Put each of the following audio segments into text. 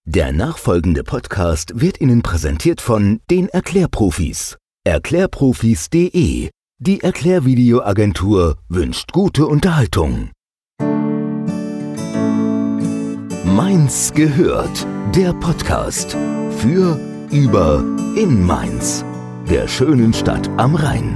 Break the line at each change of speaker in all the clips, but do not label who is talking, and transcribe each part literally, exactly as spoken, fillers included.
Der nachfolgende Podcast wird Ihnen präsentiert von den Erklärprofis. Erklärprofis punkt de. Die Erklärvideoagentur wünscht gute Unterhaltung. Mainz gehört, der Podcast für, über, in Mainz, der schönen Stadt am Rhein.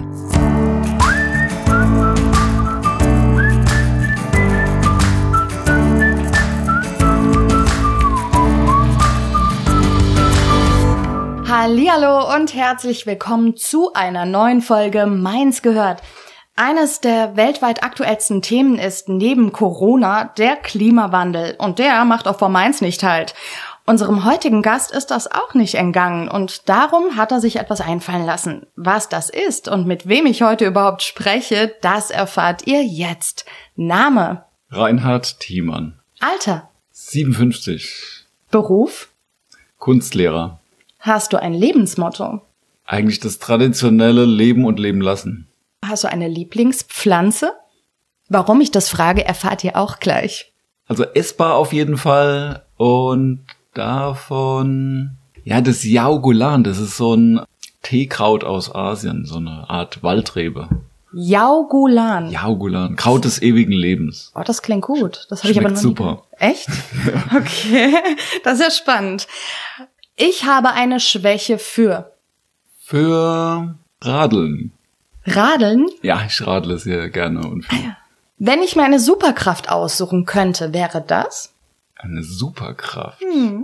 Hallihallo und herzlich willkommen zu einer neuen Folge Mainz gehört. Eines der weltweit aktuellsten Themen ist neben Corona der Klimawandel und der macht auch vor Mainz nicht halt. Unserem heutigen Gast ist das auch nicht entgangen und darum hat er sich etwas einfallen lassen. Was das ist und mit wem ich heute überhaupt spreche, das erfahrt ihr jetzt. Name?
Reinhard Thiemann.
Alter?
siebenundfünfzig.
Beruf?
Kunstlehrer.
Hast du ein Lebensmotto?
Eigentlich das traditionelle Leben und Leben lassen.
Hast du eine Lieblingspflanze? Warum ich das frage, erfahrt ihr auch gleich.
Also essbar auf jeden Fall und davon, ja, das Yaugulan, das ist so ein Teekraut aus Asien, so eine Art Waldrebe.
Yaugulan.
Yaugulan, Kraut des ewigen Lebens.
Oh, das klingt gut. Das habe ich aber noch nie
super.
gehört. Echt? Okay, das ist ja spannend. Ich habe eine Schwäche für.
Für Radeln.
Radeln?
Ja, ich radle sehr gerne und viel.
Ah, ja. Wenn ich mir eine Superkraft aussuchen könnte, wäre das?
Eine Superkraft.
Hm.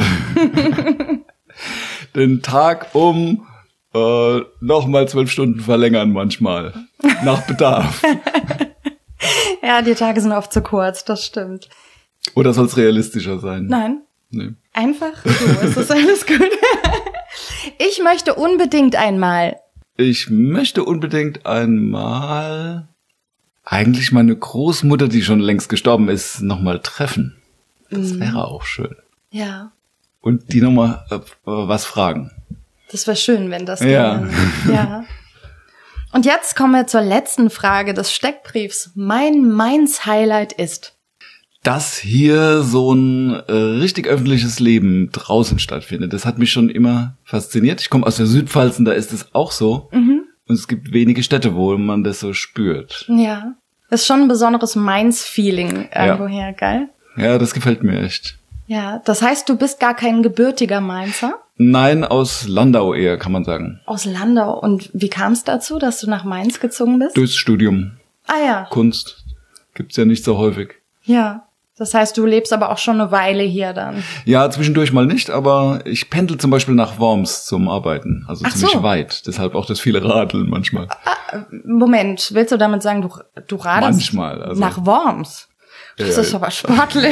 Den Tag um äh, nochmal zwölf Stunden verlängern manchmal. Nach Bedarf.
Ja, die Tage sind oft zu kurz, das stimmt.
Oder soll es realistischer sein?
Nein.
Nee.
Einfach so, ist das alles gut. Ich möchte unbedingt einmal.
Ich möchte unbedingt einmal eigentlich meine Großmutter, die schon längst gestorben ist, nochmal treffen. Das
Mhm.
wäre auch schön.
Ja,
Und die nochmal äh, was fragen.
das wäre schön, wenn das
Ja.
ginge. Ja. Und jetzt kommen wir zur letzten Frage des Steckbriefs. Mein Mainz-Highlight ist.
Dass hier so ein äh, richtig öffentliches Leben draußen stattfindet, das hat mich schon immer fasziniert. Ich komme aus der Südpfalz und da ist es auch so.
Mhm.
Und es gibt wenige Städte, wo man das so spürt.
Ja, das ist schon ein besonderes Mainz-Feeling irgendwoher, geil?
Ja, das gefällt mir echt.
Ja, das heißt, du bist gar kein gebürtiger Mainzer?
Nein, aus Landau eher, kann man sagen.
Aus Landau. Und wie kam es dazu, dass du nach Mainz gezogen bist?
Durchs Studium.
Ah ja,
Kunst gibt's ja nicht so häufig.
ja. Das heißt, du lebst aber auch schon eine Weile hier dann.
Ja, zwischendurch mal nicht, aber ich pendel zum Beispiel nach Worms zum Arbeiten. Also
Ach
ziemlich
so.
weit. Deshalb auch das viele Radeln manchmal.
Moment, willst du damit sagen, du, du radelst
Manchmal, also-
nach Worms? Das
Ja.
ist aber sportlich.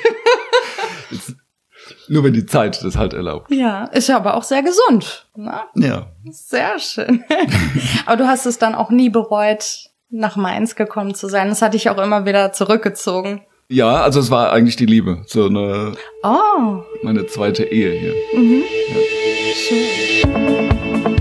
Nur wenn die Zeit das halt erlaubt.
Ja, ist ja aber auch sehr gesund. Ne?
Ja.
Sehr schön. Aber du hast es dann auch nie bereut, nach Mainz gekommen zu sein. Das hat dich auch immer wieder zurückgezogen.
Ja, also es war eigentlich die Liebe. So eine,
Oh,
meine zweite Ehe hier.
schön.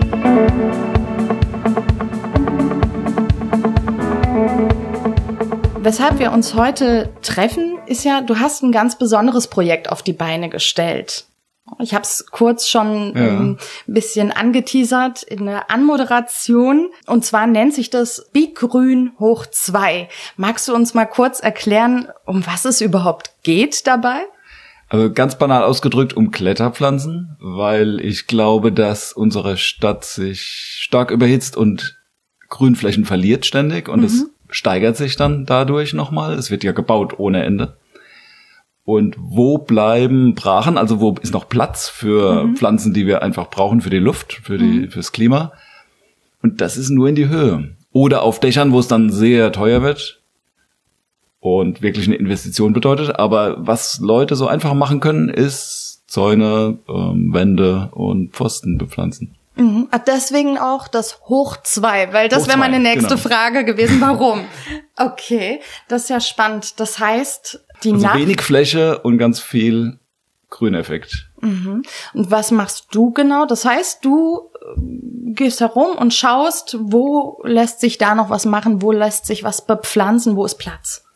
Weshalb wir uns heute treffen, ist ja, du hast ein ganz besonderes Projekt auf die Beine gestellt. Ich habe es kurz schon
Ja.
ähm, ein bisschen angeteasert in der Anmoderation. Und zwar nennt sich das Bigrün hoch zwei. Magst du uns mal kurz erklären, um was es überhaupt geht dabei?
Also ganz banal ausgedrückt um Kletterpflanzen, weil ich glaube, dass unsere Stadt sich stark überhitzt und Grünflächen verliert ständig und es steigert sich dann dadurch nochmal. Es wird ja gebaut ohne Ende. Und wo bleiben Brachen, also wo ist noch Platz für mhm. Pflanzen, die wir einfach brauchen für die Luft, für die mhm. fürs Klima? Und das ist nur in die Höhe. Oder auf Dächern, wo es dann sehr teuer wird und wirklich eine Investition bedeutet. Aber was Leute so einfach machen können, ist Zäune, ähm, Wände und Pfosten bepflanzen.
Mhm. Deswegen auch das Hoch zwei, weil das
Hoch
wäre meine
zwei,
nächste
genau.
Frage gewesen. Warum? Okay, das ist ja spannend. Das heißt, die
Also
Nacht...
wenig Fläche und ganz viel Grüneffekt.
Mhm. Und was machst du genau? Das heißt, du äh, gehst herum und schaust, wo lässt sich da noch was machen, wo lässt sich was bepflanzen, wo ist Platz?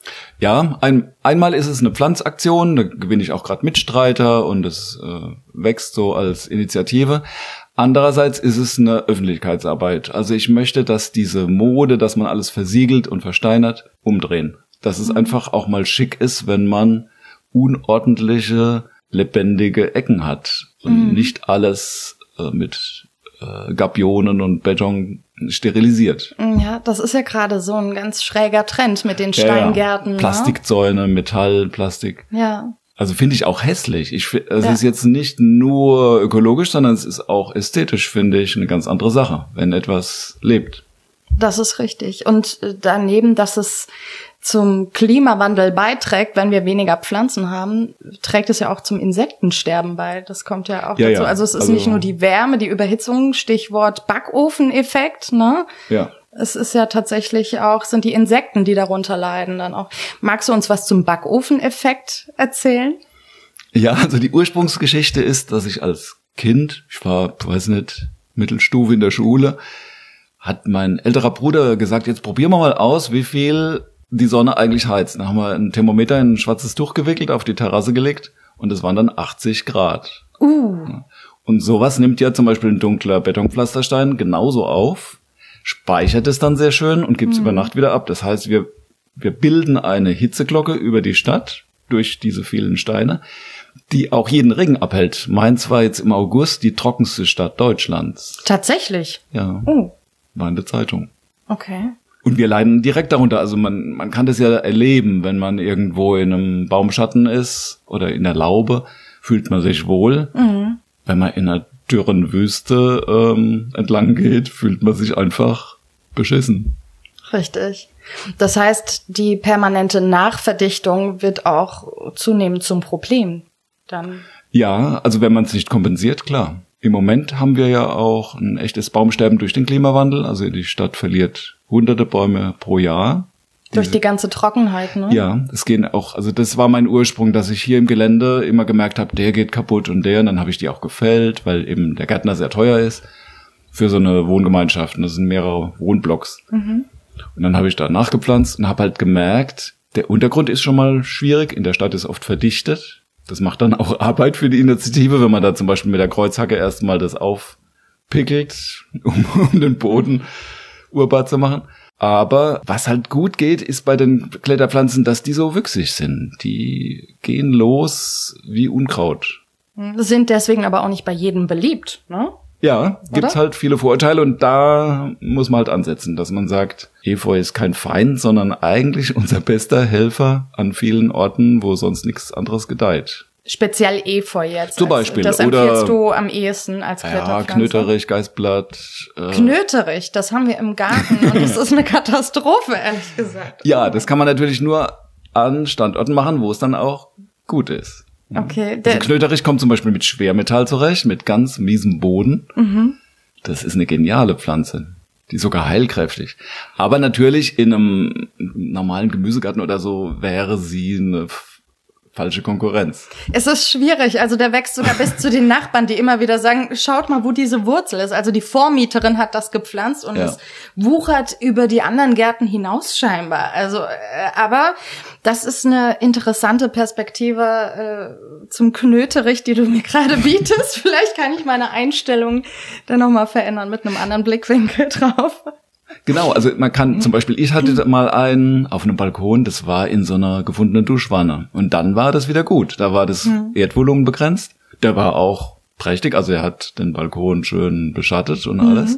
Ja, ein, einmal ist es eine Pflanzaktion, da gewinne ich auch gerade Mitstreiter und es äh, wächst so als Initiative. Andererseits ist es eine Öffentlichkeitsarbeit. Also ich möchte, dass diese Mode, dass man alles versiegelt und versteinert, umdrehen. Dass es mhm. einfach auch mal schick ist, wenn man unordentliche, lebendige Ecken hat und mhm. nicht alles äh, mit äh, Gabionen und Beton sterilisiert.
Ja, das ist ja gerade so ein ganz schräger Trend mit den Steingärten.
Ja, ja. Plastikzäune, Metall, Plastik.
Ja.
Also finde ich auch hässlich. Ich, es ja. ist jetzt nicht nur ökologisch, sondern es ist auch ästhetisch, finde ich, eine ganz andere Sache, wenn etwas lebt.
Das ist richtig. Und daneben, dass es zum Klimawandel beiträgt, wenn wir weniger Pflanzen haben, trägt es ja auch zum Insektensterben bei. Das kommt ja auch
ja,
dazu.
Ja.
Also es ist
also,
nicht nur die Wärme, die Überhitzung, Stichwort Backofeneffekt, ne?
Ja.
Es ist ja tatsächlich auch, sind die Insekten, die darunter leiden dann auch. Magst du uns was zum Backofeneffekt erzählen?
Ja, also die Ursprungsgeschichte ist, dass ich als Kind, ich war, weiß nicht, Mittelstufe in der Schule, hat mein älterer Bruder gesagt, jetzt probieren wir mal aus, wie viel die Sonne eigentlich heizt. Dann haben wir ein Thermometer in ein schwarzes Tuch gewickelt, auf die Terrasse gelegt und es waren dann achtzig Grad.
Uh.
Und sowas nimmt ja zum Beispiel ein dunkler Betonpflasterstein genauso auf, speichert es dann sehr schön und gibt es mhm. über Nacht wieder ab. Das heißt, wir wir bilden eine Hitzeglocke über die Stadt durch diese vielen Steine, die auch jeden Regen abhält. Mainz war jetzt im August die trockenste Stadt Deutschlands.
Tatsächlich?
Ja,
oh.
war in der Zeitung.
Okay.
Und wir leiden direkt darunter. Also man man kann das ja erleben, wenn man irgendwo in einem Baumschatten ist oder in der Laube, fühlt man sich wohl.
Mhm.
Wenn man in einer dürren Wüste ähm, entlang geht, fühlt man sich einfach beschissen.
Richtig. Das heißt, die permanente Nachverdichtung wird auch zunehmend zum Problem dann.
Ja, also wenn man es nicht kompensiert, klar. Im Moment haben wir ja auch ein echtes Baumsterben durch den Klimawandel. Also die Stadt verliert hunderte Bäume pro Jahr.
Durch die ganze Trockenheit, ne?
Ja, es gehen auch, also das war mein Ursprung, dass ich hier im Gelände immer gemerkt habe, der geht kaputt und der, und dann habe ich die auch gefällt, weil eben der Gärtner sehr teuer ist für so eine Wohngemeinschaft. Und das sind mehrere Wohnblocks.
Mhm.
Und dann habe ich da nachgepflanzt und habe halt gemerkt, der Untergrund ist schon mal schwierig, in der Stadt ist oft verdichtet. Das macht dann auch Arbeit für die Initiative, wenn man da zum Beispiel mit der Kreuzhacke erstmal das aufpickelt, um, um den Boden urbar zu machen. Aber was halt gut geht, ist bei den Kletterpflanzen, dass die so wüchsig sind. Die gehen los wie Unkraut.
Sind deswegen aber auch nicht bei jedem beliebt, ne?
Ja, gibt's halt viele Vorurteile und da muss man halt ansetzen, dass man sagt, Efeu ist kein Feind, sondern eigentlich unser bester Helfer an vielen Orten, wo sonst nichts anderes gedeiht.
Speziell Efeu jetzt.
Zum Beispiel.
Das empfiehlst oder, du am ehesten als Kletterpflanze?
Ja, Knöterich, Geißblatt.
Äh. Knöterich, das haben wir im Garten und das ist eine Katastrophe, ehrlich gesagt.
Ja, das kann man natürlich nur an Standorten machen, wo es dann auch gut ist.
Okay.
Also Knöterich kommt zum Beispiel mit Schwermetall zurecht, mit ganz miesem Boden.
Mhm.
Das ist eine geniale Pflanze. Die ist sogar heilkräftig. Aber natürlich in einem normalen Gemüsegarten oder so wäre sie eine falsche Konkurrenz.
Es ist schwierig. Also der wächst sogar bis zu den Nachbarn, die immer wieder sagen, schaut mal, wo diese Wurzel ist. Also die Vormieterin hat das gepflanzt und ja. es wuchert über die anderen Gärten hinaus scheinbar. Also, äh, aber das ist eine interessante Perspektive äh, zum Knöterich, die du mir gerade bietest. Vielleicht kann ich meine Einstellung dann nochmal verändern mit einem anderen Blickwinkel drauf.
Genau, also man kann zum Beispiel, ich hatte mal einen auf einem Balkon, das war in so einer gefundenen Duschwanne. Und dann war das wieder gut. Da war das mhm. Erdvolumen begrenzt. Der war auch prächtig, also er hat den Balkon schön beschattet und alles. Mhm.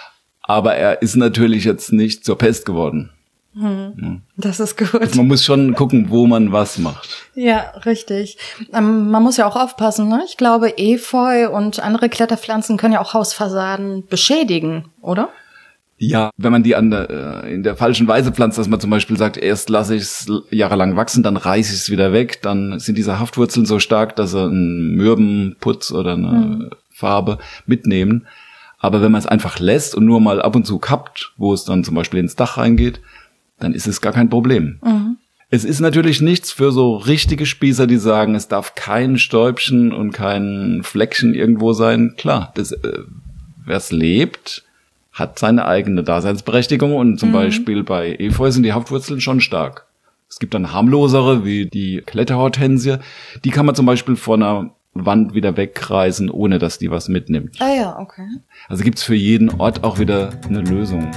Aber er ist natürlich jetzt nicht zur Pest geworden.
Mhm. Ja. Das ist gut.
Also man muss schon gucken, wo man was macht.
Ja, richtig. Ähm, man muss ja auch aufpassen, ne? Ich glaube, Efeu und andere Kletterpflanzen können ja auch Hausfassaden beschädigen, oder?
Ja, wenn man die an der, in der falschen Weise pflanzt, dass man zum Beispiel sagt, erst lasse ich es jahrelang wachsen, dann reiße ich es wieder weg, dann sind diese Haftwurzeln so stark, dass sie einen mürben Putz oder eine mhm. Farbe mitnehmen. Aber wenn man es einfach lässt und nur mal ab und zu kappt, wo es dann zum Beispiel ins Dach reingeht, dann ist es gar kein Problem. Mhm. Es ist natürlich nichts für so richtige Spießer, die sagen, es darf kein Stäubchen und kein Fleckchen irgendwo sein. Klar, das, äh, wer es lebt, hat seine eigene Daseinsberechtigung und zum mhm. Beispiel bei Efeu sind die Haftwurzeln schon stark. Es gibt dann harmlosere, wie die Kletterhortensie. Die kann man zum Beispiel von einer Wand wieder wegreißen, ohne dass die was mitnimmt.
Ah ja, okay.
Also gibt's für jeden Ort auch wieder eine Lösung.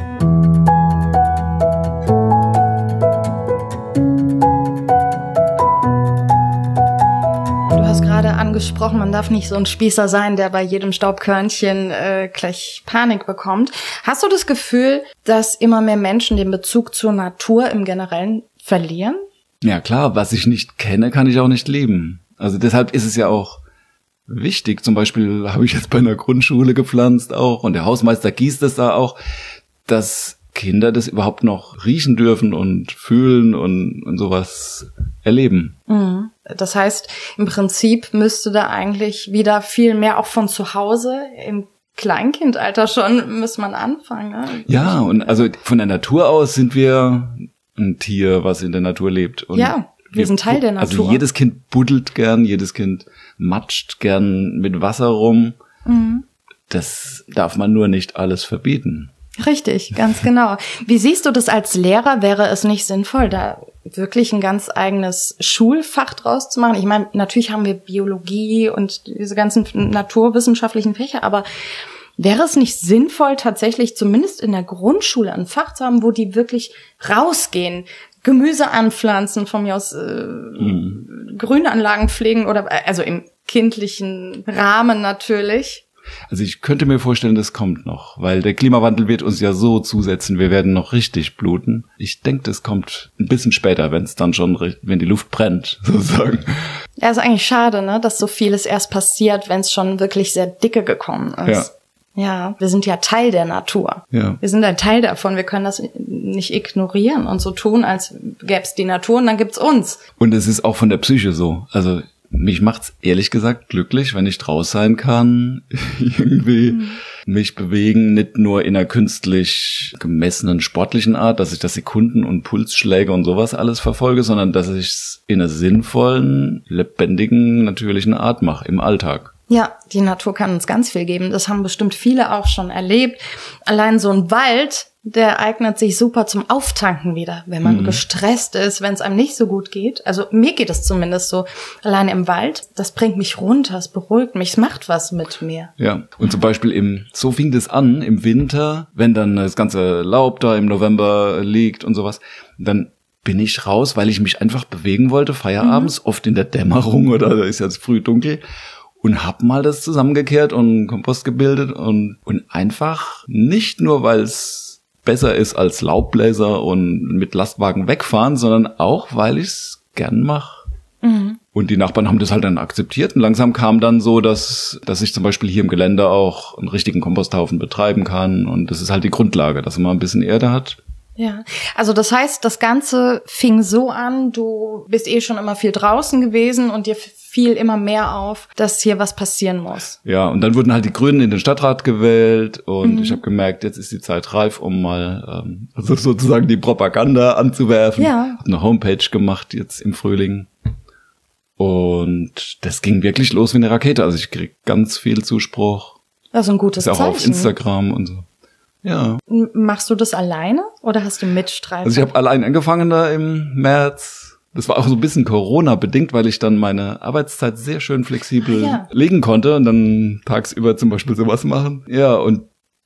Du hast gerade angesprochen, man darf nicht so ein Spießer sein, der bei jedem Staubkörnchen äh, gleich Panik bekommt. Hast du das Gefühl, dass immer mehr Menschen den Bezug zur Natur im Generellen verlieren?
Ja klar, was ich nicht kenne, kann ich auch nicht leben. Also deshalb ist es ja auch wichtig. Zum Beispiel habe ich jetzt bei einer Grundschule gepflanzt auch und der Hausmeister gießt es da auch, dass Kinder das überhaupt noch riechen dürfen und fühlen und, und sowas erleben.
Mhm. Das heißt, im Prinzip müsste da eigentlich wieder viel mehr auch von zu Hause im Kleinkindalter schon müsste man anfangen. Ne?
Ja, und also von der Natur aus sind wir ein Tier, was in der Natur lebt. Und
ja, wir, wir sind Teil der Natur.
Also jedes Kind buddelt gern, jedes Kind matscht gern mit Wasser rum. Mhm. Das darf man nur nicht alles verbieten.
Richtig, ganz genau. Wie siehst du das als Lehrer? Wäre es nicht sinnvoll, da wirklich ein ganz eigenes Schulfach draus zu machen? Ich meine, natürlich haben wir Biologie und diese ganzen naturwissenschaftlichen Fächer, aber wäre es nicht sinnvoll, tatsächlich zumindest in der Grundschule ein Fach zu haben, wo die wirklich rausgehen, Gemüse anpflanzen, von mir aus äh, mhm. Grünanlagen pflegen oder also im kindlichen Rahmen natürlich?
Also ich könnte mir vorstellen, das kommt noch, weil der Klimawandel wird uns ja so zusetzen, wir werden noch richtig bluten. Ich denke, das kommt ein bisschen später, wenn es dann schon, wenn die Luft brennt, sozusagen.
Ja, ist eigentlich schade, ne, dass so vieles erst passiert, wenn es schon wirklich sehr dicke gekommen ist. Ja. Ja, wir sind ja Teil der Natur.
Ja.
Wir sind ein Teil davon, wir können das nicht ignorieren und so tun, als gäbe es die Natur und dann gibt's uns.
Und es ist auch von der Psyche so, also mich macht's ehrlich gesagt glücklich, wenn ich draus sein kann, irgendwie mhm. mich bewegen, nicht nur in einer künstlich gemessenen sportlichen Art, dass ich das Sekunden- und Pulsschläge und sowas alles verfolge, sondern dass ich es in einer sinnvollen, lebendigen, natürlichen Art mache im Alltag.
Ja, die Natur kann uns ganz viel geben. Das haben bestimmt viele auch schon erlebt. Allein so ein Wald, der eignet sich super zum Auftanken wieder, wenn man mhm. gestresst ist, wenn es einem nicht so gut geht. Also mir geht es zumindest so. Alleine im Wald, das bringt mich runter, es beruhigt mich, es macht was mit mir.
Ja, und zum Beispiel im, so fing das an, im Winter, wenn dann das ganze Laub da im November liegt und sowas, dann bin ich raus, weil ich mich einfach bewegen wollte, feierabends, mhm. oft in der Dämmerung oder da ist jetzt früh dunkel. Und hab mal das zusammengekehrt und Kompost gebildet und, und einfach nicht nur, weil es besser ist als Laubbläser und mit Lastwagen wegfahren, sondern auch, weil ich es gern mache. Mhm. Und die Nachbarn haben das halt dann akzeptiert und langsam kam dann so, dass, dass ich zum Beispiel hier im Gelände auch einen richtigen Komposthaufen betreiben kann und das ist halt die Grundlage, dass man ein bisschen Erde hat.
Ja, also das heißt, das Ganze fing so an, du bist eh schon immer viel draußen gewesen und dir fiel immer mehr auf, dass hier was passieren muss.
Ja, und dann wurden halt die Grünen in den Stadtrat gewählt und mhm. ich habe gemerkt, jetzt ist die Zeit reif, um mal ähm, also sozusagen die Propaganda anzuwerfen.
Ja.
Hab eine Homepage gemacht jetzt im Frühling und das ging wirklich los wie eine Rakete. Also ich krieg ganz viel Zuspruch.
Das ist ein gutes
ist auch
Zeichen.
Auf Instagram und so. Ja.
Machst du das alleine oder hast du Mitstreiter?
Also ich habe allein angefangen da im März. Das war auch so ein bisschen Corona-bedingt, weil ich dann meine Arbeitszeit sehr schön flexibel
ja.
legen konnte und dann tagsüber zum Beispiel sowas machen. Ja, und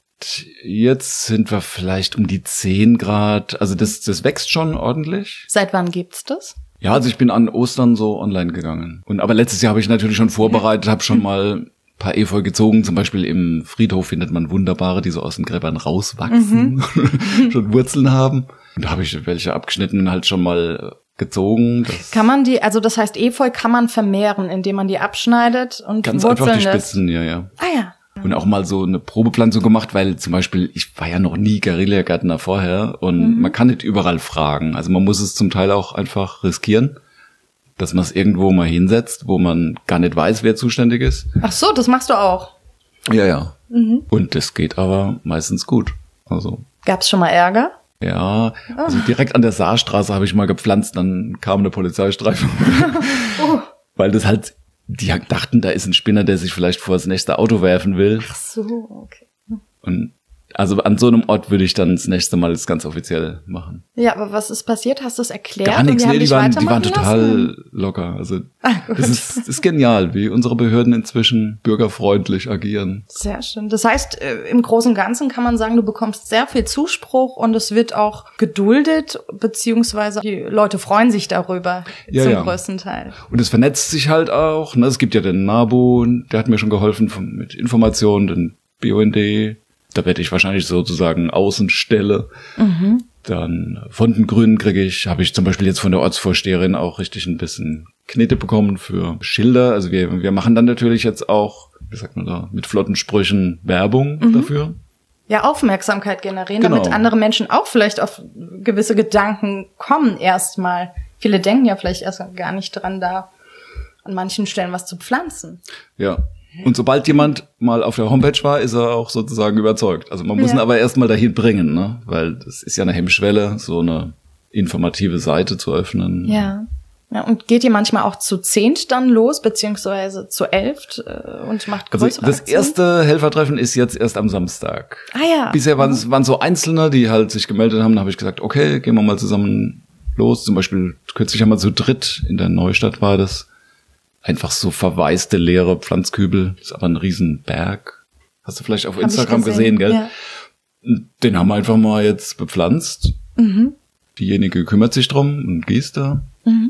jetzt sind wir vielleicht um die zehn Grad. Also das, das wächst schon ordentlich.
Seit wann gibt's das?
Ja, also ich bin an Ostern so online gegangen. Und aber letztes Jahr habe ich natürlich schon vorbereitet, habe schon mal paar Efeu gezogen, zum Beispiel im Friedhof findet man wunderbare, die so aus den Gräbern rauswachsen, mhm. schon Wurzeln haben. Und da habe ich welche abgeschnitten und halt schon mal gezogen. Das
kann man die, also das heißt Efeu kann man vermehren, indem man die abschneidet und
ganz
Wurzeln
einfach die
lässt.
Spitzen, ja, ja.
Ah ja.
Und auch mal so eine Probepflanzung gemacht, weil zum Beispiel, ich war ja noch nie Guerillagärtner vorher und mhm. man kann nicht überall fragen. Also man muss es zum Teil auch einfach riskieren, dass man es irgendwo mal hinsetzt, wo man gar nicht weiß, wer zuständig ist.
Ach so, das machst du auch?
Ja, ja. Mhm. Und das geht aber meistens gut. Also.
Gab's schon mal Ärger?
Ja, also direkt an der Saarstraße habe ich mal gepflanzt, dann kam eine Polizeistreife. oh. Weil das halt, die dachten, da ist ein Spinner, der sich vielleicht vor das nächste Auto werfen will.
Ach so, okay.
Und Also an so einem Ort würde ich dann das nächste Mal das ganz offiziell machen.
Ja, aber was ist passiert? Hast du es erklärt?
Gar nichts, nee, die waren, die waren total
lassen?
locker. Also ah, das, ist, das ist genial, wie unsere Behörden inzwischen bürgerfreundlich agieren.
Sehr schön. Das heißt, im Großen und Ganzen kann man sagen, du bekommst sehr viel Zuspruch und es wird auch geduldet, beziehungsweise die Leute freuen sich darüber
ja,
zum
ja.
größten Teil.
Und es vernetzt sich halt auch. Ne? Es gibt ja den NABU, der hat mir schon geholfen von, mit Informationen, den B U N D. Da werde ich wahrscheinlich sozusagen Außenstelle. Mhm. Dann von den Grünen kriege ich, habe ich zum Beispiel jetzt von der Ortsvorsteherin auch richtig ein bisschen Knete bekommen für Schilder. Also wir wir machen dann natürlich jetzt auch, wie sagt man da, mit flotten Sprüchen Werbung mhm. dafür.
Ja, Aufmerksamkeit generieren,
genau.
damit andere Menschen auch vielleicht auf gewisse Gedanken kommen erstmal. Viele denken ja vielleicht erst gar nicht dran, da an manchen Stellen was zu pflanzen.
Ja. Und sobald jemand mal auf der Homepage war, ist er auch sozusagen überzeugt. Also man muss ja. ihn aber erstmal dahin bringen, ne? Weil das ist ja eine Hemmschwelle, so eine informative Seite zu öffnen.
Ja. Ja, und geht ihr manchmal auch zu zehnt dann los, beziehungsweise zu elft äh, und macht größere
Also das
Aktionen?
erste Helfertreffen ist jetzt erst am Samstag.
Ah ja.
Bisher waren es waren so Einzelne, die halt sich gemeldet haben. Da habe ich gesagt, okay, gehen wir mal zusammen los. Zum Beispiel kürzlich haben wir zu dritt, in der Neustadt war das. Einfach so verwaiste, leere Pflanzkübel. Das ist aber ein Riesenberg. Hast du vielleicht auf Hab Instagram gesehen, gesehen, gell? Ja. Den haben wir einfach mal jetzt bepflanzt. Mhm. Diejenige kümmert sich drum und gießt da.
Mhm.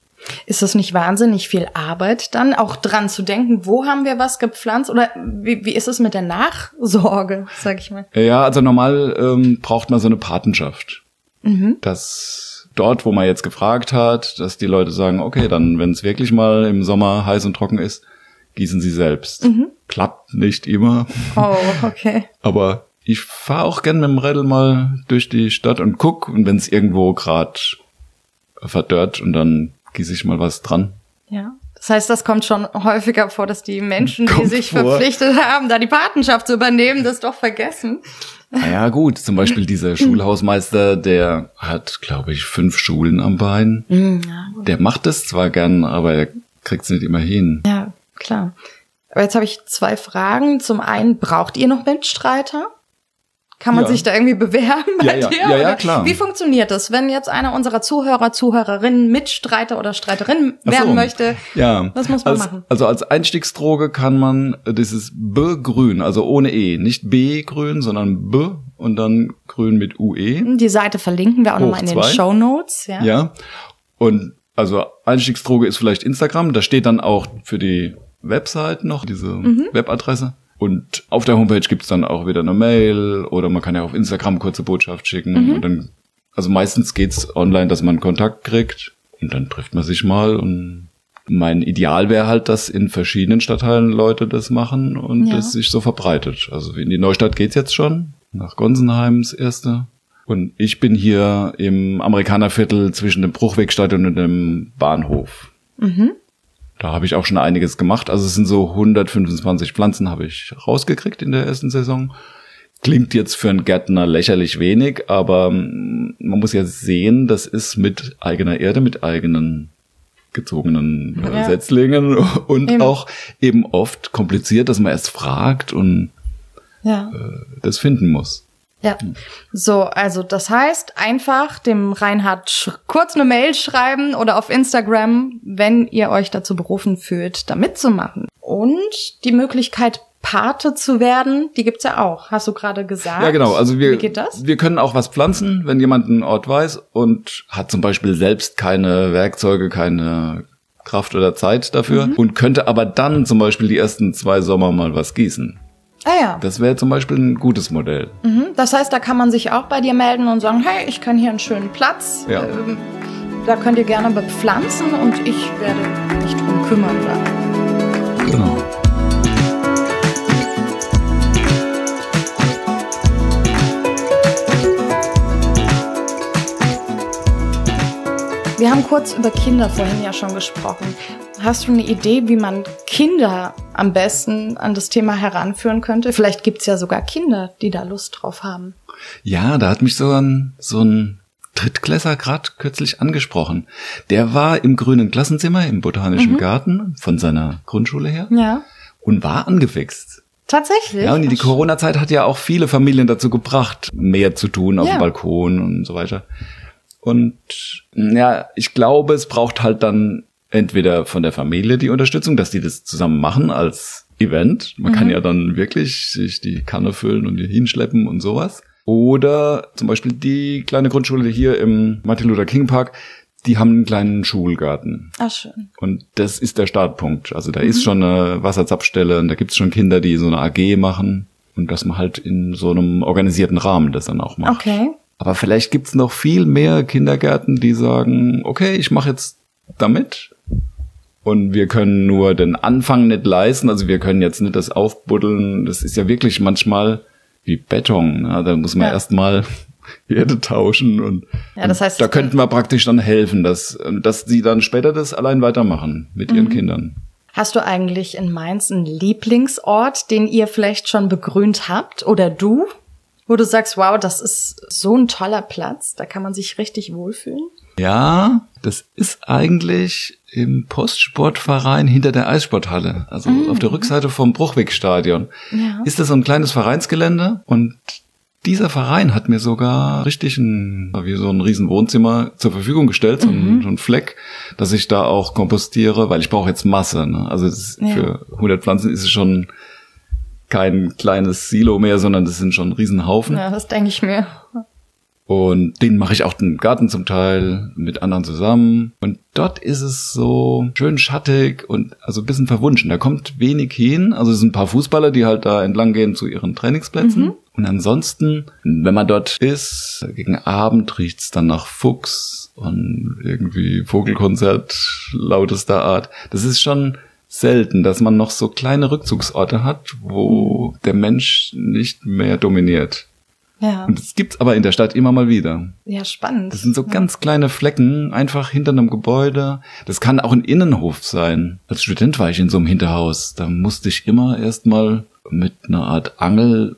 Ist das nicht wahnsinnig viel Arbeit dann, auch dran zu denken, wo haben wir was gepflanzt? Oder wie, wie ist es mit der Nachsorge, sag ich mal?
Ja, also normal ähm, braucht man so eine Patenschaft. Mhm. Das dort, wo man jetzt gefragt hat, dass die Leute sagen, okay, dann, wenn es wirklich mal im Sommer heiß und trocken ist, gießen sie selbst. Mhm. Klappt nicht immer.
Oh, okay.
Aber ich fahre auch gern mit dem Rädel mal durch die Stadt und guck, und wenn es irgendwo gerade verdörrt, und dann gieße ich mal was dran.
Ja. Das heißt, das kommt schon häufiger vor, dass die Menschen,
kommt
die sich
vor.
verpflichtet haben, da die Patenschaft zu übernehmen, das doch vergessen.
Naja, gut, zum Beispiel dieser Schulhausmeister, der hat, glaube ich, fünf Schulen am Bein. Ja. Der macht es zwar gern, aber er kriegt es nicht immer hin.
Ja, klar. Aber jetzt habe ich zwei Fragen. Zum einen, braucht ihr noch Mitstreiter? Kann man ja. sich da irgendwie bewerben bei
ja, ja.
dir?
Ja, ja, klar.
Wie funktioniert das, wenn jetzt einer unserer Zuhörer, Zuhörerinnen Mitstreiter oder Streiterin werden so. möchte?
Ja.
Was muss man
als,
machen?
Also als Einstiegsdroge kann man dieses B-Grün, also ohne E, nicht B-Grün, sondern B und dann Grün mit U E.
Die Seite verlinken wir auch nochmal in den Shownotes. Ja.
ja. Und also Einstiegsdroge ist vielleicht Instagram. Da steht dann auch für die Website noch diese mhm. Webadresse. Und auf der Homepage gibt's dann auch wieder eine Mail oder man kann ja auf Instagram kurze Botschaft schicken. Mhm. Und dann, also meistens geht's online, dass man Kontakt kriegt und dann trifft man sich mal. Und mein Ideal wäre halt, dass in verschiedenen Stadtteilen Leute das machen und ja. das sich so verbreitet. Also in die Neustadt geht's jetzt schon, nach Gonsenheim das erste. Und ich bin hier im Amerikanerviertel zwischen dem Bruchwegstadion und dem Bahnhof. Mhm. Da habe ich auch schon einiges gemacht. Also es sind so hundertfünfundzwanzig Pflanzen habe ich rausgekriegt in der ersten Saison. Klingt jetzt für einen Gärtner lächerlich wenig, aber man muss ja sehen, das ist mit eigener Erde, mit eigenen gezogenen ja. Setzlingen und eben. auch eben oft kompliziert, dass man erst fragt und ja. äh, das finden muss.
Ja, so, also das heißt, einfach dem Reinhard sch- kurz eine Mail schreiben oder auf Instagram, wenn ihr euch dazu berufen fühlt, da mitzumachen. Und die Möglichkeit, Pate zu werden, die gibt's ja auch, hast du gerade gesagt.
Ja, genau, also wir,
Wie geht das?
wir können auch was pflanzen, wenn jemand einen Ort weiß und hat zum Beispiel selbst keine Werkzeuge, keine Kraft oder Zeit dafür mhm. und könnte aber dann zum Beispiel die ersten zwei Sommer mal was gießen.
Ah ja.
Das wäre zum Beispiel ein gutes Modell.
Mhm. Das heißt, da kann man sich auch bei dir melden und sagen, hey, ich kann hier einen schönen Platz.
Ja.
Ähm, da könnt ihr gerne bepflanzen und ich werde mich drum kümmern. Da.
Genau.
Wir haben kurz über Kinder vorhin ja schon gesprochen. Hast du eine Idee, wie man Kinder am besten an das Thema heranführen könnte? Vielleicht gibt's ja sogar Kinder, die da Lust drauf haben.
Ja, da hat mich so ein, so ein Drittklässler gerade kürzlich angesprochen. Der war im grünen Klassenzimmer im Botanischen mhm. Garten von seiner Grundschule her
ja.
und war angefixt.
Tatsächlich?
Ja, und die Corona-Zeit hat ja auch viele Familien dazu gebracht, mehr zu tun auf
ja.
dem Balkon und so weiter. Und ja, ich glaube, es braucht halt dann entweder von der Familie die Unterstützung, dass die das zusammen machen als Event. Man mhm. kann ja dann wirklich sich die Kanne füllen und die hinschleppen und sowas. Oder zum Beispiel die kleine Grundschule hier im Martin Luther King Park, die haben einen kleinen Schulgarten.
Ach, schön.
Und das ist der Startpunkt. Also da mhm. ist schon eine Wasserzapfstelle und da gibt's schon Kinder, die so eine A G machen. Und dass man halt in so einem organisierten Rahmen das dann auch macht.
Okay.
Aber vielleicht gibt's noch viel mehr Kindergärten, die sagen, okay, ich mache jetzt damit. Und wir können nur den Anfang nicht leisten. Also wir können jetzt nicht das aufbuddeln. Das ist ja wirklich manchmal wie Beton. Ne? Da muss man ja. erstmal Erde tauschen. Und,
ja, das heißt,
und da könnten wir praktisch dann helfen, dass, dass sie dann später das allein weitermachen mit ihren mhm. Kindern.
Hast du eigentlich in Mainz einen Lieblingsort, den ihr vielleicht schon begrünt habt? Oder du? Wo du sagst, wow, das ist so ein toller Platz. Da kann man sich richtig wohlfühlen.
Ja, das ist eigentlich im Postsportverein hinter der Eissporthalle, also mhm. auf der Rückseite vom Bruchwegstadion. Ja. Ist das so ein kleines Vereinsgelände und dieser Verein hat mir sogar richtig ein, wie so ein riesen Wohnzimmer zur Verfügung gestellt, so ein, mhm. so ein Fleck, dass ich da auch kompostiere, weil ich brauche jetzt Masse. Ne? Also das ist, ja. für hundert Pflanzen ist es schon kein kleines Silo mehr, sondern das sind schon ein Riesenhaufen.
Ja, das denke ich mir.
Und den mache ich auch den Garten zum Teil mit anderen zusammen. Und dort ist es so schön schattig und also ein bisschen verwunschen. Da kommt wenig hin. Also es sind ein paar Fußballer, die halt da entlang gehen zu ihren Trainingsplätzen. Mhm. Und ansonsten, wenn man dort ist, gegen Abend riecht's dann nach Fuchs und irgendwie Vogelkonzert lautester Art. Das ist schon selten, dass man noch so kleine Rückzugsorte hat, wo der Mensch nicht mehr dominiert.
Ja.
Und das gibt's aber in der Stadt immer mal wieder.
Ja, spannend.
Das sind so ja. ganz kleine Flecken, einfach hinter einem Gebäude. Das kann auch ein Innenhof sein. Als Student war ich in so einem Hinterhaus. Da musste ich immer erstmal mit einer Art Angel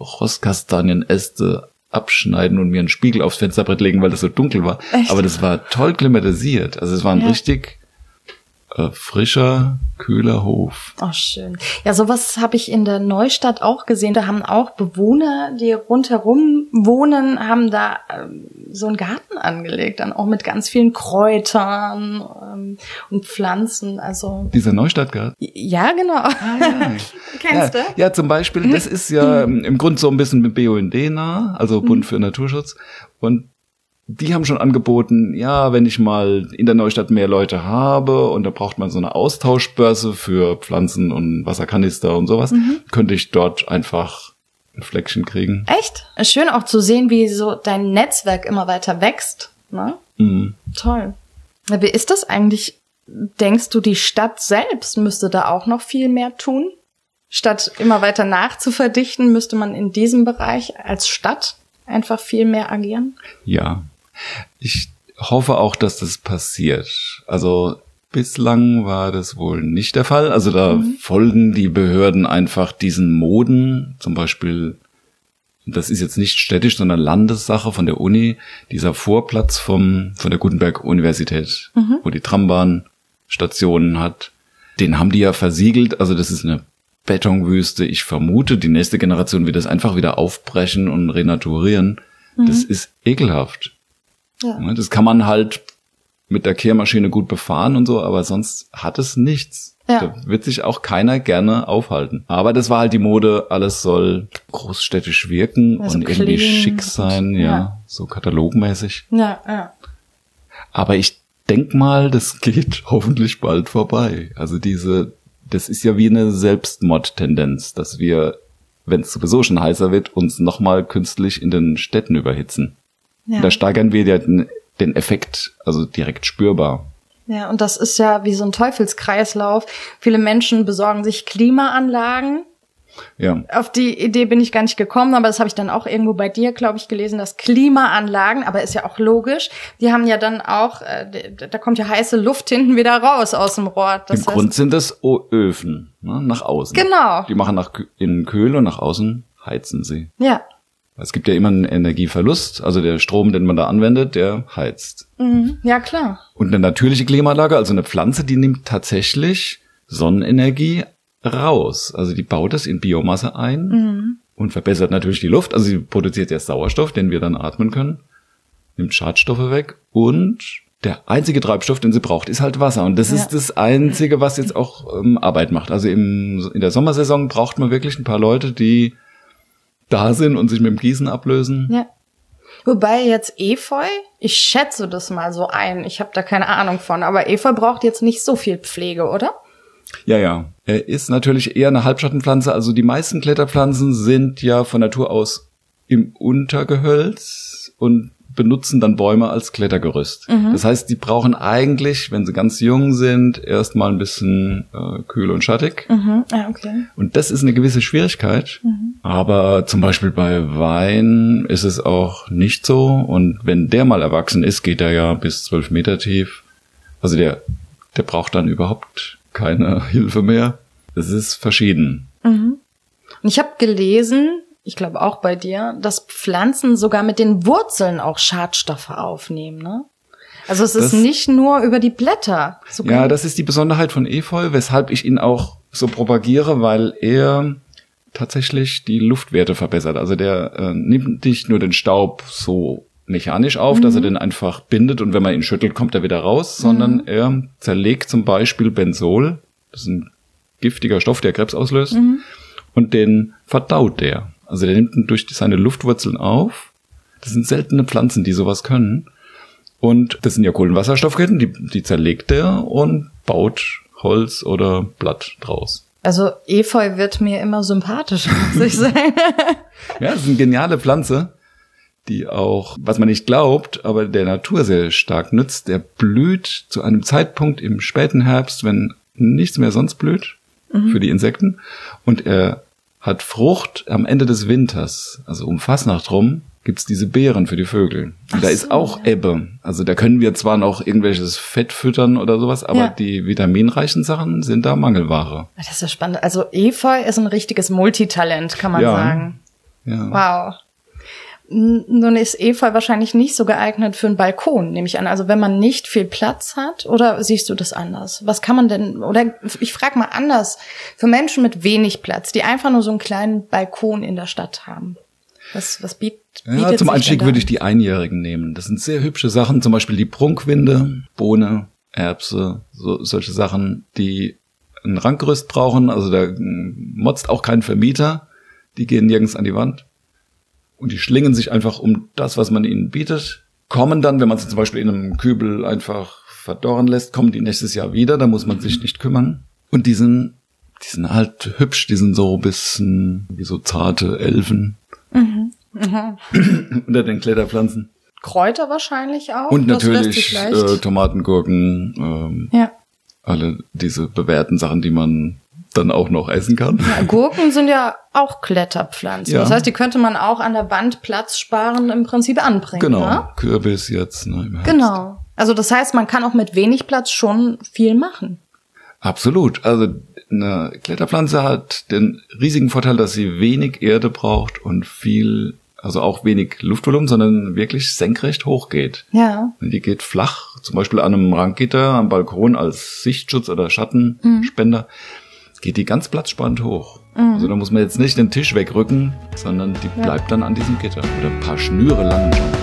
Rostkastanienäste abschneiden und mir einen Spiegel aufs Fensterbrett legen, weil das so dunkel war. Echt? Aber das war toll klimatisiert. Also es war ein ja. richtig äh, frischer, kühler Hof.
Oh, schön. Ja, sowas habe ich in der Neustadt auch gesehen. Da haben auch Bewohner, die rundherum wohnen, haben da ähm, so einen Garten angelegt, dann auch mit ganz vielen Kräutern ähm, und Pflanzen. Also
dieser Neustadtgarten?
Ja, genau. Ah, ja. Kennst
ja.
du?
Ja, zum Beispiel, das ist ja im Grunde so ein bisschen mit B U N D nah, also Bund für Naturschutz. Und die haben schon angeboten, ja, wenn ich mal in der Neustadt mehr Leute habe und da braucht man so eine Austauschbörse für Pflanzen und Wasserkanister und sowas, mhm. könnte ich dort einfach ein Fleckchen kriegen.
Echt? Schön auch zu sehen, wie so dein Netzwerk immer weiter wächst. Ne?
Mhm.
Toll. Wie ist das eigentlich? Denkst du, die Stadt selbst müsste da auch noch viel mehr tun? Statt immer weiter nachzuverdichten, müsste man in diesem Bereich als Stadt einfach viel mehr agieren?
Ja. Ich hoffe auch, dass das passiert. Also bislang war das wohl nicht der Fall. Also da mhm. folgen die Behörden einfach diesen Moden. Zum Beispiel, das ist jetzt nicht städtisch, sondern Landessache von der Uni. Dieser Vorplatz vom von der Gutenberg-Universität, mhm. wo die Trambahn Stationen hat. Den haben die ja versiegelt. Also das ist eine Betonwüste. Ich vermute, die nächste Generation wird das einfach wieder aufbrechen und renaturieren. Mhm. Das ist ekelhaft. Ja. Das kann man halt mit der Kehrmaschine gut befahren und so, aber sonst hat es nichts. Ja. Da wird sich auch keiner gerne aufhalten. Aber das war halt die Mode, alles soll großstädtisch wirken also und irgendwie schick sein, ja, ja, so katalogmäßig.
Ja, ja.
Aber ich denk mal, das geht hoffentlich bald vorbei. Also diese, das ist ja wie eine Selbstmordtendenz, dass wir, wenn es sowieso schon heißer wird, uns nochmal künstlich in den Städten überhitzen. Ja. Da steigern wir ja den, den Effekt, also direkt spürbar.
Ja, und das ist ja wie so ein Teufelskreislauf. Viele Menschen besorgen sich Klimaanlagen.
Ja.
Auf die Idee bin ich gar nicht gekommen, aber das habe ich dann auch irgendwo bei dir, glaube ich, gelesen, dass Klimaanlagen, aber ist ja auch logisch, die haben ja dann auch, äh, da kommt ja heiße Luft hinten wieder raus aus dem Rohr. Das
Im heißt, Grund sind das Öfen, ne, nach außen.
Genau.
Die machen nach innen kühl und nach außen heizen sie.
Ja.
Es gibt ja immer einen Energieverlust, also der Strom, den man da anwendet, der heizt.
Mhm. Ja, klar.
Und eine natürliche Klimaanlage, also eine Pflanze, die nimmt tatsächlich Sonnenenergie raus. Also die baut das in Biomasse ein mhm. und verbessert natürlich die Luft. Also sie produziert ja Sauerstoff, den wir dann atmen können, nimmt Schadstoffe weg und der einzige Treibstoff, den sie braucht, ist halt Wasser. Und das ja. ist das Einzige, was jetzt auch ähm, Arbeit macht. Also im, in der Sommersaison braucht man wirklich ein paar Leute, die da sind und sich mit dem Gießen ablösen.
Ja. Wobei jetzt Efeu, ich schätze das mal so ein, ich habe da keine Ahnung von, aber Efeu braucht jetzt nicht so viel Pflege, oder?
Ja, ja. Er ist natürlich eher eine Halbschattenpflanze. Also die meisten Kletterpflanzen sind ja von Natur aus im Untergehölz und benutzen dann Bäume als Klettergerüst. Mhm. Das heißt, die brauchen eigentlich, wenn sie ganz jung sind, erstmal ein bisschen äh, kühl und schattig.
Mhm. Ah, okay.
Und das ist eine gewisse Schwierigkeit. Mhm. Aber zum Beispiel bei Wein ist es auch nicht so. Und wenn der mal erwachsen ist, geht er ja bis zwölf Meter tief. Also der, der braucht dann überhaupt keine Hilfe mehr. Das ist verschieden.
Mhm. Und ich habe gelesen, ich glaube auch bei dir, dass Pflanzen sogar mit den Wurzeln auch Schadstoffe aufnehmen, ne? Also es ist das, nicht nur über die Blätter.
So ja, das ist die Besonderheit von Efeu, weshalb ich ihn auch so propagiere, weil er tatsächlich die Luftwerte verbessert. Also der äh, nimmt nicht nur den Staub so mechanisch auf, mhm. dass er den einfach bindet und wenn man ihn schüttelt, kommt er wieder raus, sondern mhm. er zerlegt zum Beispiel Benzol, das ist ein giftiger Stoff, der Krebs auslöst, mhm. und den verdaut der. Also der nimmt ihn durch seine Luftwurzeln auf. Das sind seltene Pflanzen, die sowas können. Und das sind ja Kohlenwasserstoffketten, die, die zerlegt er und baut Holz oder Blatt draus.
Also Efeu wird mir immer sympathischer, muss ich sagen.
Ja, das ist eine geniale Pflanze, die auch, was man nicht glaubt, aber der Natur sehr stark nützt. Der blüht zu einem Zeitpunkt im späten Herbst, wenn nichts mehr sonst blüht, mhm. für die Insekten. Und er hat Frucht am Ende des Winters, also um Fasnacht rum, gibt's diese Beeren für die Vögel. Und da so, ist auch ja. Ebbe. Also da können wir zwar noch irgendwelches Fett füttern oder sowas, aber ja. die vitaminreichen Sachen sind da Mangelware.
Das ist ja spannend. Also Efeu ist ein richtiges Multitalent, kann man
ja.
sagen.
Ja.
Wow. Nun ist Efeu wahrscheinlich nicht so geeignet für einen Balkon, nehme ich an. Also wenn man nicht viel Platz hat, oder siehst du das anders? Was kann man denn, oder ich frage mal anders, für Menschen mit wenig Platz, die einfach nur so einen kleinen Balkon in der Stadt haben. Was, was bietet, bietet
ja, zum Einstieg würde ich die Einjährigen nehmen. Das sind sehr hübsche Sachen, zum Beispiel die Prunkwinde, Bohne, Erbse, so, solche Sachen, die ein Rankgerüst brauchen. Also da motzt auch kein Vermieter. Die gehen nirgends an die Wand. Und die schlingen sich einfach um das, was man ihnen bietet, kommen dann, wenn man sie zum Beispiel in einem Kübel einfach verdorren lässt, kommen die nächstes Jahr wieder, da muss man sich nicht kümmern. Und die sind, die sind halt hübsch, die sind so ein bisschen wie so zarte Elfen
mhm. Mhm.
unter den Kletterpflanzen.
Kräuter wahrscheinlich auch.
Und natürlich äh, Tomaten, Gurken, ähm,
ja.
alle diese bewährten Sachen, die man dann auch noch essen kann.
Ja, Gurken sind ja auch Kletterpflanzen. Ja. Das heißt, die könnte man auch an der Wand Platz sparen im Prinzip anbringen.
Genau,
ne?
Kürbis jetzt. Ne, im Herbst.
Genau. Also das heißt, man kann auch mit wenig Platz schon viel machen.
Absolut. Also eine Kletterpflanze hat den riesigen Vorteil, dass sie wenig Erde braucht und viel, also auch wenig Luftvolumen, sondern wirklich senkrecht hochgeht.
Ja.
Die geht flach, zum Beispiel an einem Rankgitter am Balkon als Sichtschutz oder Schattenspender. Mhm. Geht die ganz platzsparend hoch. Mhm. Also da muss man jetzt nicht den Tisch wegrücken, sondern die ja. bleibt dann an diesem Gitter. Oder ein paar Schnüre lang schon.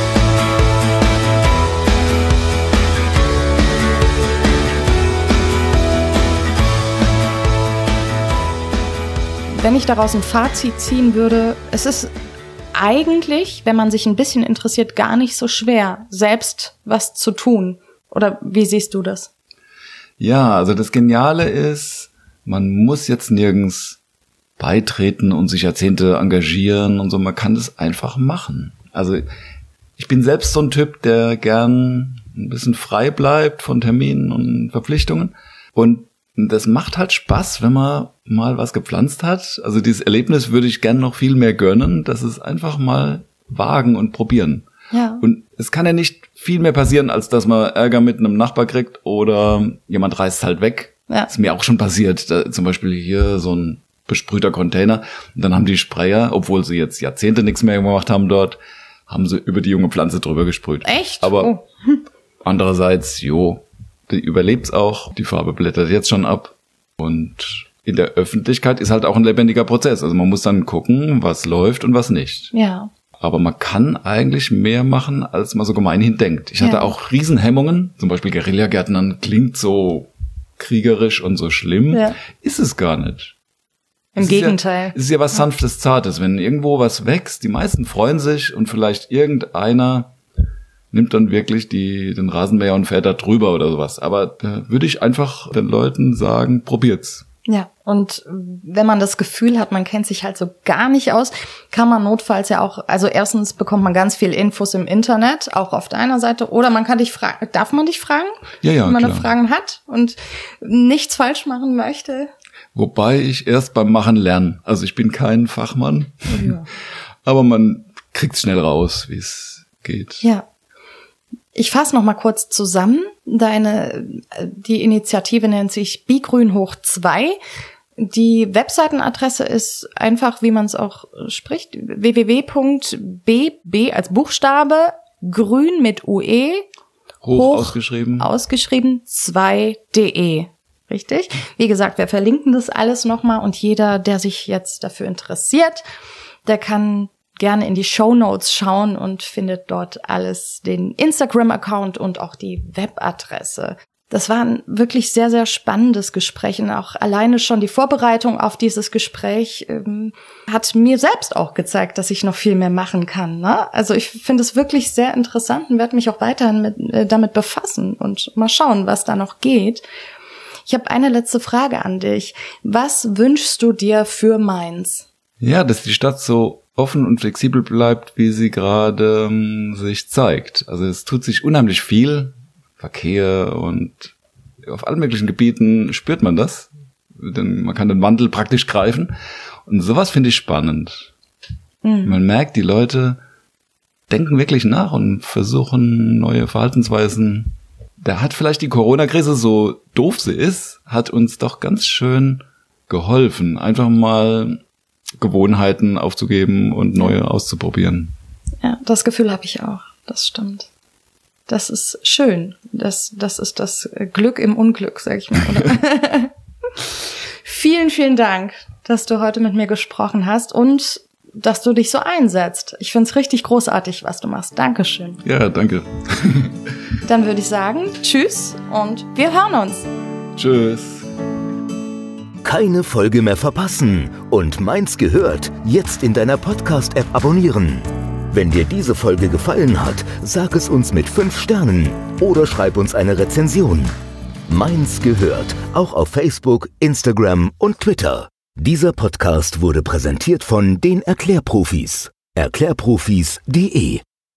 Wenn ich daraus ein Fazit ziehen würde, es ist eigentlich, wenn man sich ein bisschen interessiert, gar nicht so schwer, selbst was zu tun. Oder wie siehst du das?
Ja, also das Geniale ist, man muss jetzt nirgends beitreten und sich Jahrzehnte engagieren und so. Man kann das einfach machen. Also ich bin selbst so ein Typ, der gern ein bisschen frei bleibt von Terminen und Verpflichtungen. Und das macht halt Spaß, wenn man mal was gepflanzt hat. Also dieses Erlebnis würde ich gern noch viel mehr gönnen. Das ist einfach mal wagen und probieren.
Ja.
Und es kann ja nicht viel mehr passieren, als dass man Ärger mit einem Nachbar kriegt oder jemand reißt halt weg. Ja. Ist mir auch schon passiert. Da, zum Beispiel hier so ein besprühter Container. Und dann haben die Sprayer, obwohl sie jetzt Jahrzehnte nichts mehr gemacht haben dort, haben sie über die junge Pflanze drüber gesprüht.
Echt?
Aber
oh.
andererseits, jo, die überlebt's auch. Die Farbe blättert jetzt schon ab. Und in der Öffentlichkeit ist halt auch ein lebendiger Prozess. Also man muss dann gucken, was läuft und was nicht.
Ja.
Aber man kann eigentlich mehr machen, als man so gemeinhin denkt. Ich hatte
Ja.
auch Riesenhemmungen. Zum Beispiel Guerillagärtnern klingt so kriegerisch und so schlimm.
Ja.
Ist es gar nicht.
Im
Es
Gegenteil.
Ist ja, es ist ja was Sanftes, Zartes. Wenn irgendwo was wächst, die meisten freuen sich und vielleicht irgendeiner nimmt dann wirklich die, den Rasenmäher und fährt da drüber oder sowas. Aber da würde ich einfach den Leuten sagen, probiert's.
Ja, und wenn man das Gefühl hat, man kennt sich halt so gar nicht aus, kann man notfalls ja auch, also erstens bekommt man ganz viel Infos im Internet, auch auf deiner Seite, oder man kann dich fragen, darf man dich fragen?
Ja, ja,
wenn man
klar.
da Fragen hat und nichts falsch machen möchte.
Wobei ich erst beim Machen lerne. Also ich bin kein Fachmann,
Ja.
aber man kriegt schnell raus, wie es geht.
Ja. Ich fasse noch mal kurz zusammen. Deine, die Initiative nennt sich Bigrün hoch zwei. Die Webseitenadresse ist einfach, wie man es auch spricht, w w w punkt b b als Buchstabe grün mit ue
Hoch,
hoch
ausgeschrieben.
ausgeschrieben zwei punkt de. Richtig? Wie gesagt, wir verlinken das alles noch mal und jeder, der sich jetzt dafür interessiert, der kann gerne in die Shownotes schauen und findet dort alles, den Instagram-Account und auch die Webadresse. Das war ein wirklich sehr, sehr spannendes Gespräch und auch alleine schon die Vorbereitung auf dieses Gespräch ähm, hat mir selbst auch gezeigt, dass ich noch viel mehr machen kann. Ne? Also ich finde es wirklich sehr interessant und werde mich auch weiterhin mit, äh, damit befassen und mal schauen, was da noch geht. Ich habe eine letzte Frage an dich. Was wünschst du dir für Mainz?
Ja, dass die Stadt so offen und flexibel bleibt, wie sie gerade ähm, sich zeigt. Also es tut sich unheimlich viel. Verkehr und auf allen möglichen Gebieten spürt man das. Denn man kann den Wandel praktisch greifen. Und sowas finde ich spannend. Mhm. Man merkt, die Leute denken wirklich nach und versuchen neue Verhaltensweisen. Da hat vielleicht die Corona-Krise, so doof sie ist, hat uns doch ganz schön geholfen, einfach mal Gewohnheiten aufzugeben und neue auszuprobieren.
Ja, das Gefühl habe ich auch. Das stimmt. Das ist schön. Das, das ist das Glück im Unglück, sag ich mal. Oder? Vielen, vielen Dank, dass du heute mit mir gesprochen hast und dass du dich so einsetzt. Ich find's richtig großartig, was du machst. Dankeschön.
Ja, danke.
Dann würde ich sagen, tschüss und wir hören uns.
Tschüss.
Keine Folge mehr verpassen und Mainz gehört jetzt in deiner Podcast-App abonnieren. Wenn dir diese Folge gefallen hat, sag es uns mit fünf Sternen oder schreib uns eine Rezension. Mainz gehört auch auf Facebook, Instagram und Twitter. Dieser Podcast wurde präsentiert von den Erklärprofis. Erklärprofis punkt de